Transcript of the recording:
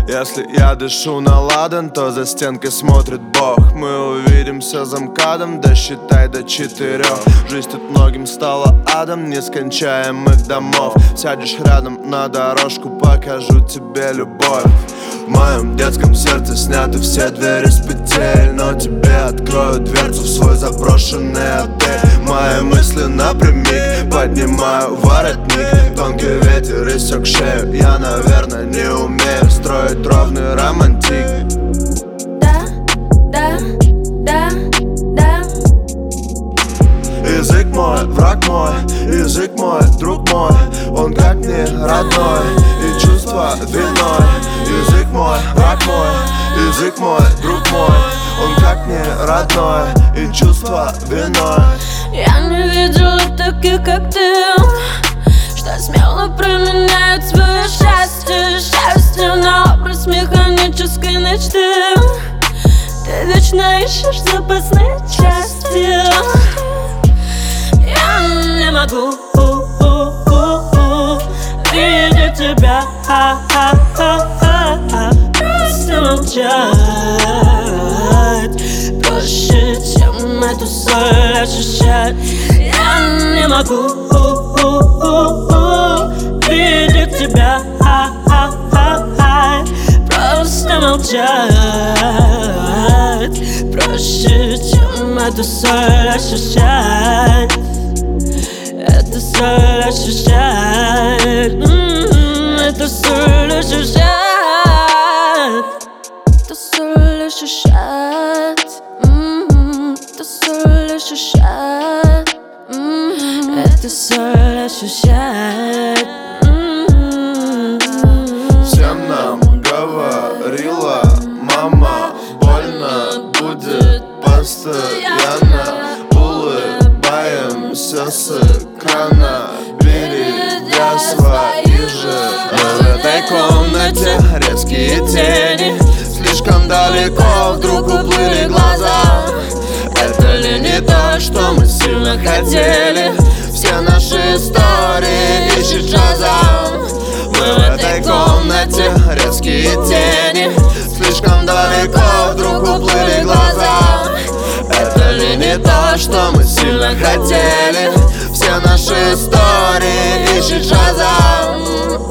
Если я дышу на ладан, то за стенкой смотрит Бог. Мы увидимся за МКАДом, да считай до 4. Жизнь тут многим стала адом нескончаемых домов. Сядешь рядом на дорожку, покажу тебе любовь. В моем детском сердце сняты все двери с петель, но тебе открою дверцу в свой заброшенный отель. Мои мысли напрямик, поднимаю воротник. Тонкий ветер иссек шею, я, наверное, не умею строить ровный романтик. Да, да, да, да. Язык мой, враг мой, язык мой, друг мой. Он как мне родной, и чувства виной. Язык мой, враг мой, язык мой, друг мой. Он как мне родной, и чувства виной. Я не видела таких, как ты, что смело променяют свое счастье. Счастье на образ механической мечты. Ты вечно ищешь запасные части. Я не могу видеть тебя, просто молчать. Проще, чем эту соль ощущать. Я не могу видеть тебя, просто молчать. Проще, чем эту соль ощущать. Эту соль ощущать. Эту соль ощущать. Эту соль ощущать. Эту соль ощущать. Эту соль ощущать. Всем нам говорила мама, больно будет постоянно. Улыбаемся с экрана, берегя свои же. Но в этой комнате резкие тени, слишком далеко вдруг уплыли глаза. Это ли не то, что мы сильно хотели? Все наши истории ищет Шазам. Мы в этой комнате резкие тени, слишком далеко вдруг уплыли глаза. Это ли не то, что мы сильно хотели? Все наши истории ищет Шазам.